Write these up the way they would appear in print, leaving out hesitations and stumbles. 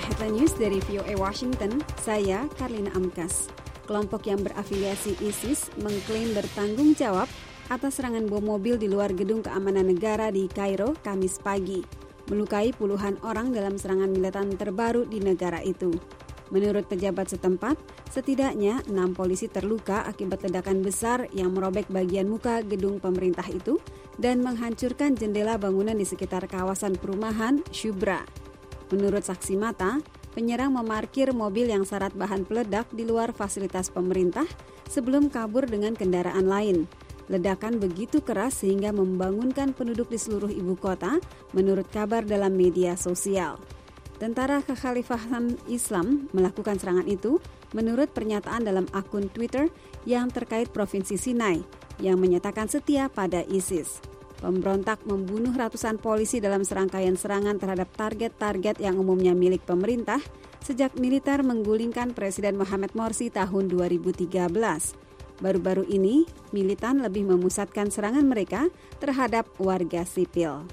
Inilah Headline News dari VOA Washington, saya Karlina Amkas. Kelompok yang berafiliasi ISIS mengklaim bertanggung jawab atas serangan bom mobil di luar gedung keamanan negara di Kairo, Kamis pagi, melukai puluhan orang dalam serangan militan terbaru di negara itu. Menurut pejabat setempat, setidaknya 6 polisi terluka akibat ledakan besar yang merobek bagian muka gedung pemerintah itu dan menghancurkan jendela bangunan di sekitar kawasan perumahan Shubra. Menurut saksi mata, penyerang memarkir mobil yang syarat bahan peledak di luar fasilitas pemerintah sebelum kabur dengan kendaraan lain. Ledakan begitu keras sehingga membangunkan penduduk di seluruh ibu kota, menurut kabar dalam media sosial. Tentara Kekhalifahan Islam melakukan serangan itu menurut pernyataan dalam akun Twitter yang terkait Provinsi Sinai yang menyatakan setia pada ISIS. Pemberontak membunuh ratusan polisi dalam serangkaian serangan terhadap target-target yang umumnya milik pemerintah sejak militer menggulingkan Presiden Mohamed Morsi tahun 2013. Baru-baru ini, militan lebih memusatkan serangan mereka terhadap warga sipil.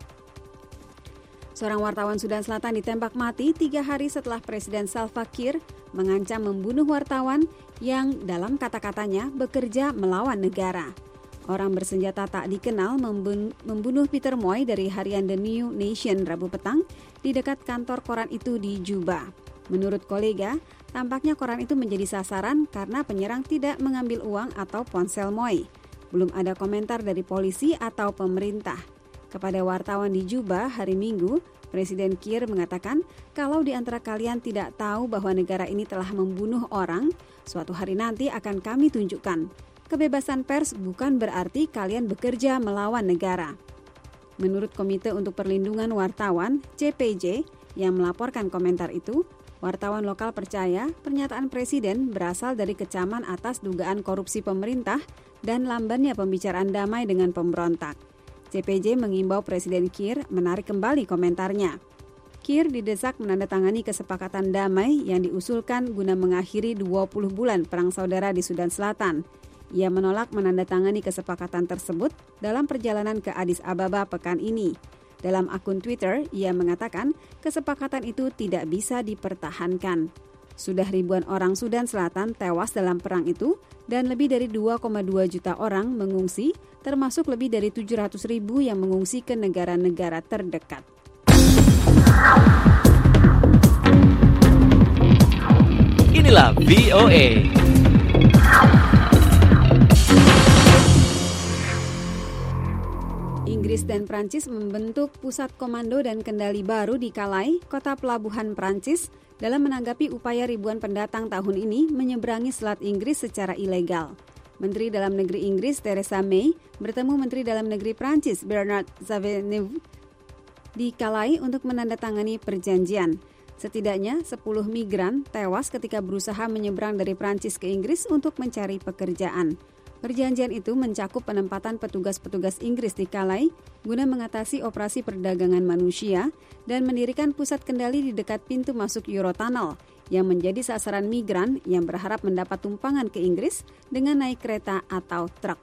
Seorang wartawan Sudan Selatan ditembak mati 3 hari setelah Presiden Salva Kiir mengancam membunuh wartawan yang dalam kata-katanya bekerja melawan negara. Orang bersenjata tak dikenal membunuh Peter Moy dari harian The New Nation Rabu petang di dekat kantor koran itu di Juba. Menurut kolega, tampaknya koran itu menjadi sasaran karena penyerang tidak mengambil uang atau ponsel Moy. Belum ada komentar dari polisi atau pemerintah. Kepada wartawan di Juba hari Minggu, Presiden Kiir mengatakan kalau di antara kalian tidak tahu bahwa negara ini telah membunuh orang, suatu hari nanti akan kami tunjukkan. Kebebasan pers bukan berarti kalian bekerja melawan negara. Menurut Komite untuk Perlindungan Wartawan, CPJ, yang melaporkan komentar itu, wartawan lokal percaya pernyataan Presiden berasal dari kecaman atas dugaan korupsi pemerintah dan lambannya pembicaraan damai dengan pemberontak. CPJ mengimbau Presiden Kiir menarik kembali komentarnya. Kiir didesak menandatangani kesepakatan damai yang diusulkan guna mengakhiri 20 bulan perang saudara di Sudan Selatan. Ia menolak menandatangani kesepakatan tersebut dalam perjalanan ke Addis Ababa pekan ini. Dalam akun Twitter, ia mengatakan kesepakatan itu tidak bisa dipertahankan. Sudah ribuan orang Sudan Selatan tewas dalam perang itu dan lebih dari 2,2 juta orang mengungsi, termasuk lebih dari 700 ribu yang mengungsi ke negara-negara terdekat. Inilah VOA. Inggris dan Prancis membentuk pusat komando dan kendali baru di Calais, kota pelabuhan Prancis, dalam menanggapi upaya ribuan pendatang tahun ini menyeberangi Selat Inggris secara ilegal. Menteri Dalam Negeri Inggris Theresa May bertemu Menteri Dalam Negeri Prancis Bernard Cazeneuve di Calais untuk menandatangani perjanjian. Setidaknya 10 migran tewas ketika berusaha menyeberang dari Prancis ke Inggris untuk mencari pekerjaan. Perjanjian itu mencakup penempatan petugas-petugas Inggris di Calais guna mengatasi operasi perdagangan manusia dan mendirikan pusat kendali di dekat pintu masuk Eurotunnel yang menjadi sasaran migran yang berharap mendapat tumpangan ke Inggris dengan naik kereta atau truk.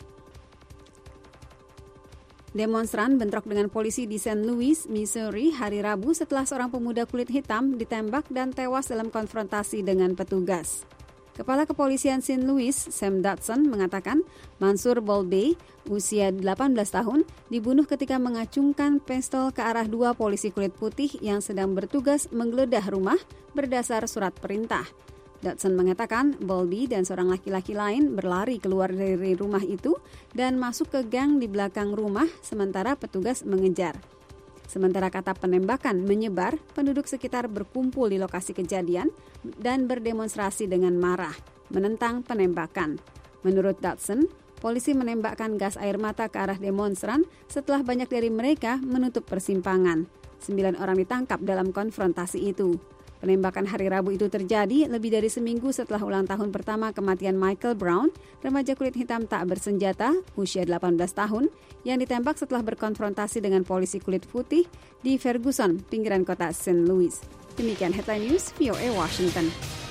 Demonstran bentrok dengan polisi di St. Louis, Missouri hari Rabu setelah seorang pemuda kulit hitam ditembak dan tewas dalam konfrontasi dengan petugas. Kepala Kepolisian St. Louis, Sam Dodson, mengatakan Mansur Bolbey, usia 18 tahun, dibunuh ketika mengacungkan pistol ke arah 2 polisi kulit putih yang sedang bertugas menggeledah rumah berdasar surat perintah. Dodson mengatakan Bolbey dan seorang laki-laki lain berlari keluar dari rumah itu dan masuk ke gang di belakang rumah sementara petugas mengejar. Sementara kata penembakan menyebar, penduduk sekitar berkumpul di lokasi kejadian dan berdemonstrasi dengan marah, menentang penembakan. Menurut Dodson, polisi menembakkan gas air mata ke arah demonstran setelah banyak dari mereka menutup persimpangan. 9 orang ditangkap dalam konfrontasi itu. Penembakan hari Rabu itu terjadi lebih dari seminggu setelah ulang tahun pertama kematian Michael Brown, remaja kulit hitam tak bersenjata, usia 18 tahun, yang ditembak setelah berkonfrontasi dengan polisi kulit putih di Ferguson, pinggiran kota St. Louis. Demikian Headline News VOA Washington.